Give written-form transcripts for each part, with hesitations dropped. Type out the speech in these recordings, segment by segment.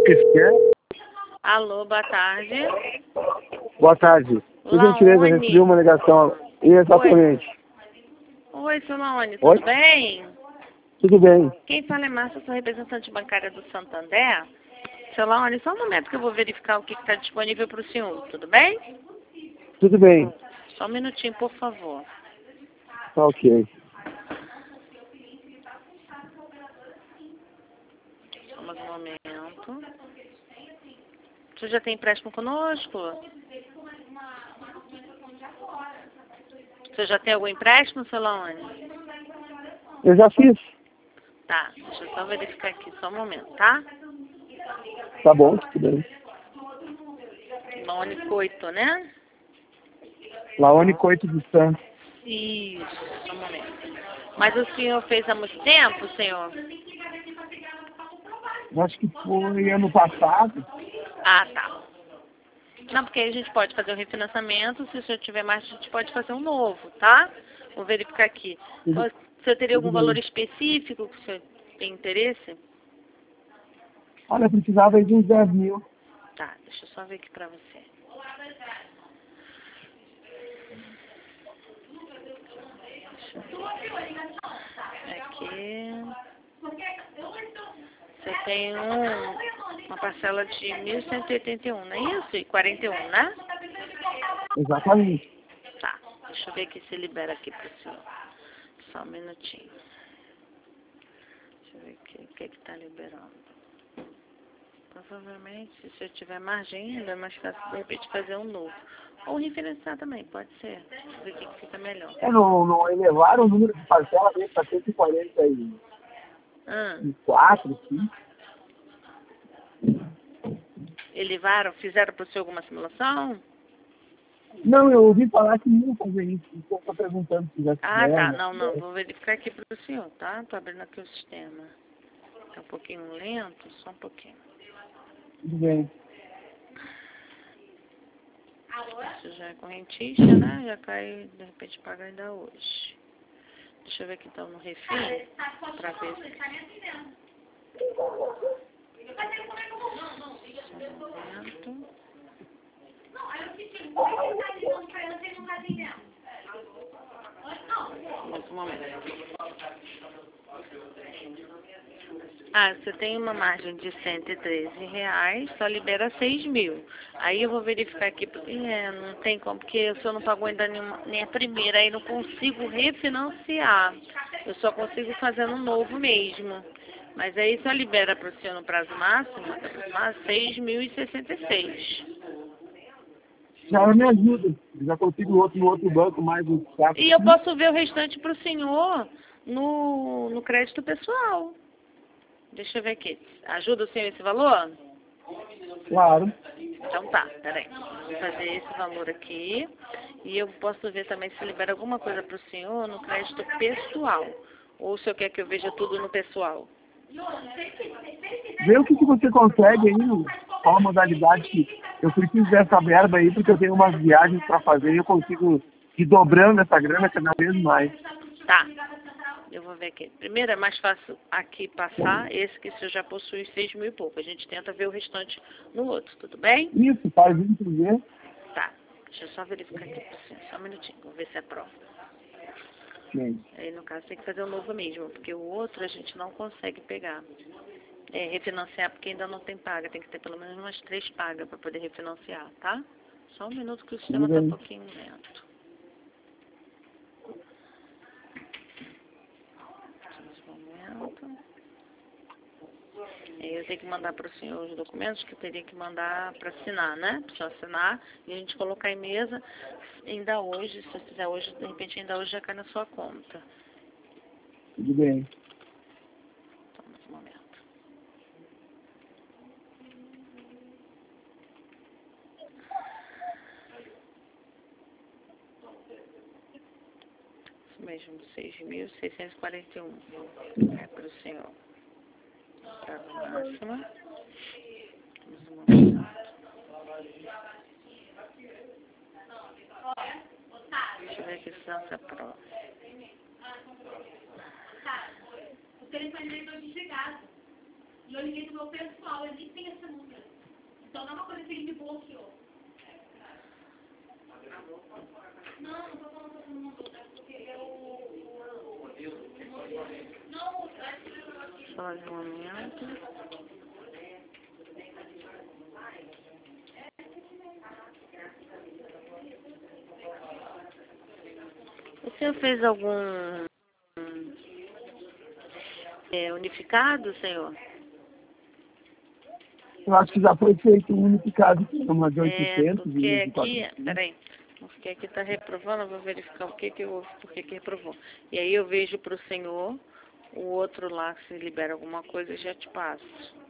que você quer? Alô, boa tarde. Boa tarde. Por gentileza, eu recebi uma ligação. Exatamente. Oi, seu Laone, Oi? tudo bem? Tudo bem. Quem fala é Márcia, sou representante bancária do Santander. Seu Laone, só um momento que eu vou verificar o que está disponível para o senhor, tudo bem? Tudo bem. Só um minutinho, por favor. Tá ok. Só mais um momento. Você já tem empréstimo conosco? Você já tem algum empréstimo, seu Laone? Eu já fiz. Tá, deixa eu só verificar aqui, só um momento, tá? Tá bom, tudo bem. Laone Coito, né? Laone Coito dos Santos. Isso, só um momento. Mas o senhor fez há muito tempo, senhor? Eu acho que foi ano passado. Ah, tá. Não, porque aí a gente pode fazer o refinanciamento, se o senhor tiver mais, a gente pode fazer um novo, tá? Vou verificar aqui. O senhor teria algum valor específico que o senhor tem interesse? Olha, eu precisava aí de uns 10 mil. Tá, deixa eu só ver aqui pra você. Deixa eu ver. Aqui. Você tem uma parcela de 1.181, não é isso? E 41, né? Exatamente. Tá, deixa eu ver aqui se libera aqui pro senhor. Só um minutinho. Deixa eu ver aqui o que tá liberando. Provavelmente, se o senhor tiver margem ainda, é mais fácil de repente fazer um novo. Ou refinanciar também, pode ser. Deixa eu ver o que fica melhor. Não elevaram o número de parcelas dele para 144, sim. Elevaram, fizeram pro senhor alguma simulação? Não, eu ouvi falar que não fazer isso. Então, estou perguntando se já Ah, tá. fizeram. Não, vou verificar aqui pro senhor, tá? Tô abrindo aqui o sistema. Tá um pouquinho lento, só um pouquinho. Tudo bem. Isso já é correntista, né? Já cai, de repente, paga ainda hoje. Deixa eu ver aqui então no refil, pra ver se... Mais um momento. Ah, você tem uma margem de R$ 113, só libera 6 mil. Aí eu vou verificar aqui, porque não tem como, porque o senhor não pagou ainda nem a primeira, aí não consigo refinanciar. Eu só consigo fazer no novo mesmo. Mas aí só libera para o senhor no prazo máximo, R$ 6.066. Já me ajuda. Eu já consigo no outro banco mais um saco. E eu posso ver o restante para o senhor no crédito pessoal. Deixa eu ver aqui. Ajuda o senhor esse valor? Claro. Então tá, peraí. Vou fazer esse valor aqui. E eu posso ver também se libera alguma coisa para o senhor no crédito pessoal. Ou o senhor quer que eu veja tudo no pessoal? Vê o que você consegue aí, qual a modalidade que eu preciso dessa verba aí, porque eu tenho umas viagens para fazer e eu consigo ir dobrando essa grana cada vez mais. Tá. Eu vou ver aqui. Primeiro é mais fácil aqui passar esse que o senhor já possui 6 mil e pouco. A gente tenta ver o restante no outro, tudo bem? Isso, faz isso ver. Tá. Deixa eu só verificar aqui pro senhor. Só um minutinho, vou ver se é prova. Sim. Aí no caso tem que fazer o novo mesmo, porque o outro a gente não consegue pegar. Refinanciar porque ainda não tem paga, tem que ter pelo menos umas 3 pagas para poder refinanciar, tá? Só um minuto que o sistema está um pouquinho lento. Eu tenho que mandar para o senhor os documentos que eu teria que mandar para assinar, né? Para o senhor assinar e a gente colocar em mesa ainda hoje, se você fizer hoje, de repente ainda hoje já cai na sua conta. Tudo bem. Então, mais um momento. Isso mesmo, 6.641 é para o senhor. Prazo máximo. Mais um momento. Deixa eu ver aqui se não se aprova. O telefone dele foi desligado. E eu liguei pro meu pessoal, ele nem tem essa música. Então dá uma coletinha de bolso, senhor. Não, não tô falando que não mandou, é porque é Não, só de um momento. O senhor fez algum unificado, senhor? Eu acho que já foi feito um unificado, que é uma de 800 porque e de aqui, 400. peraí, porque aqui está reprovando, eu vou verificar o que houve, por que reprovou. E aí eu vejo para o senhor, o outro lá, se libera alguma coisa, já te passo.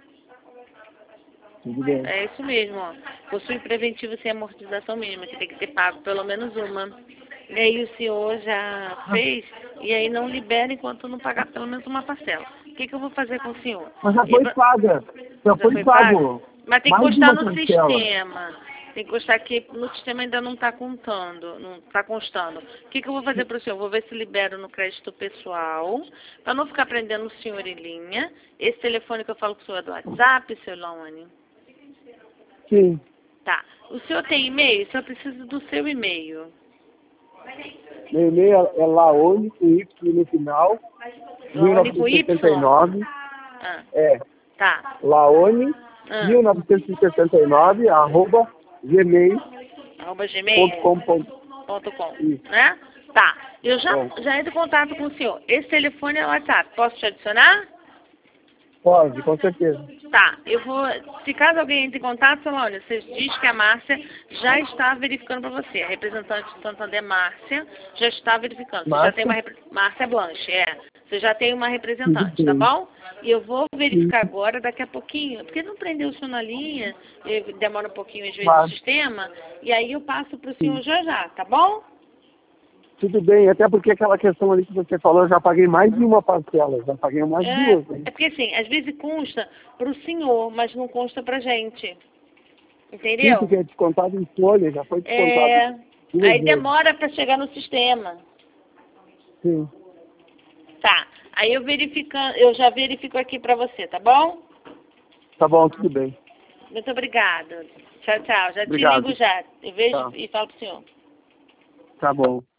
Tudo bem. É isso mesmo, ó. Possui preventivo sem amortização mínima, que tem que ter pago pelo menos uma. E aí o senhor já fez, e aí não libera enquanto não pagar pelo menos uma parcela. O que eu vou fazer com o senhor? Mas já foi paga. Já foi pago. Mas tem que Mais de constar uma no parcela. sistema. Tem que constar que no sistema ainda não está contando, não está constando. O que eu vou fazer para o senhor? Vou ver se libero no crédito pessoal, para não ficar prendendo o senhor em linha. Esse telefone que eu falo com o senhor é do WhatsApp, seu Laone? Sim. Tá. O senhor tem e-mail? O senhor precisa do seu e-mail. Meu e-mail é Laone, com Y no final, Laone com Y? 1969. Ah, É. tá. Laone, Ah. 1969, arroba gmail.com. Isso. Né? Tá. Eu já entro em contato com o senhor. Esse telefone é o WhatsApp. Posso te adicionar? Pode, com certeza. Tá. Eu vou... Se caso alguém entre em contato, Solone, você diz que a Márcia já está verificando para você. A representante do Santander, Márcia, já está verificando. Você já tem uma... Márcia Blanche, é. Você já tem uma representante, tá bom? E eu vou verificar agora, daqui a pouquinho, porque não prendeu o senhor na linha, demora um pouquinho às vezes o sistema, e aí eu passo para o senhor já, tá bom? Tudo bem, até porque aquela questão ali que você falou, eu já paguei mais de uma parcela, já paguei umas duas. Hein? É porque assim, às vezes consta para o senhor, mas não consta pra gente. Entendeu? Sim, porque é descontado em folha, já foi descontado. Aí demora para chegar no sistema. Sim. Tá. Aí eu já verifico aqui para você, tá bom? Tá bom, tudo bem. Muito obrigada. Tchau, tchau. Já Obrigado. te ligo já. Eu vejo e falo pro senhor. Tá bom.